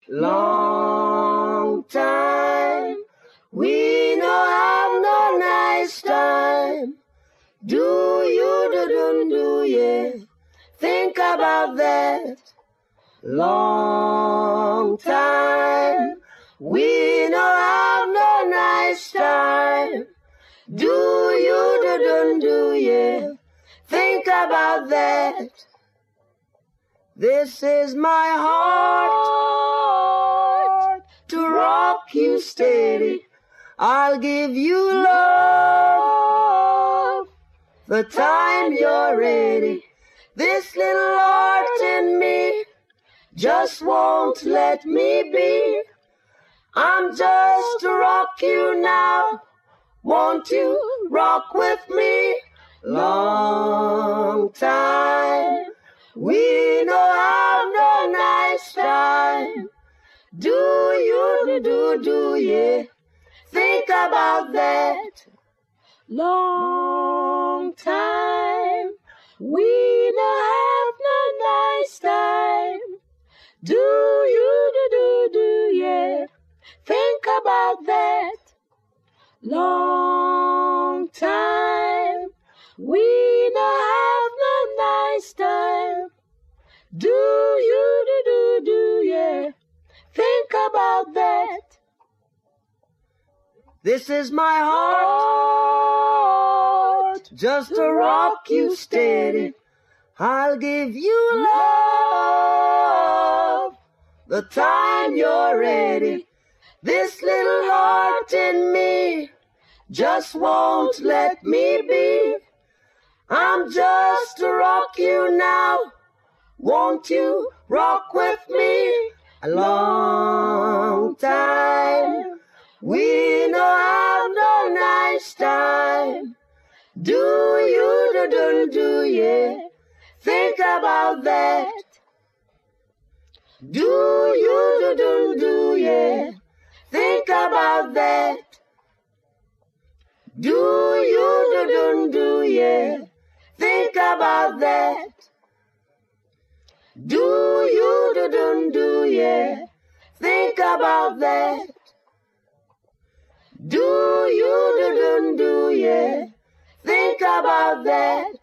long time. We no have no nice time. Do you, think about that. Long time. We no have no nice time. Do you, think about that. This is my heart to rock you steady. I'll give you love the time you're ready. This little heart in me just won't let me be. I'm just to rock you now. Won't you rock with me? Long time. We no have no nice time. Do you, think about that. Long time. We no have no nice time. Do you, think about that. Long time. We no have no nice time. Do you, think about that. This is my heart, just to rock you steady. I'll give you love the time you're ready. This little heart in me just won't let me be. I'm just to rock you now. Won't you rock with me? A long time. We no have no nice time. Do you, think about that. Do you, think about that. Do you, think about that. Do you, think about that. Do you, think about that.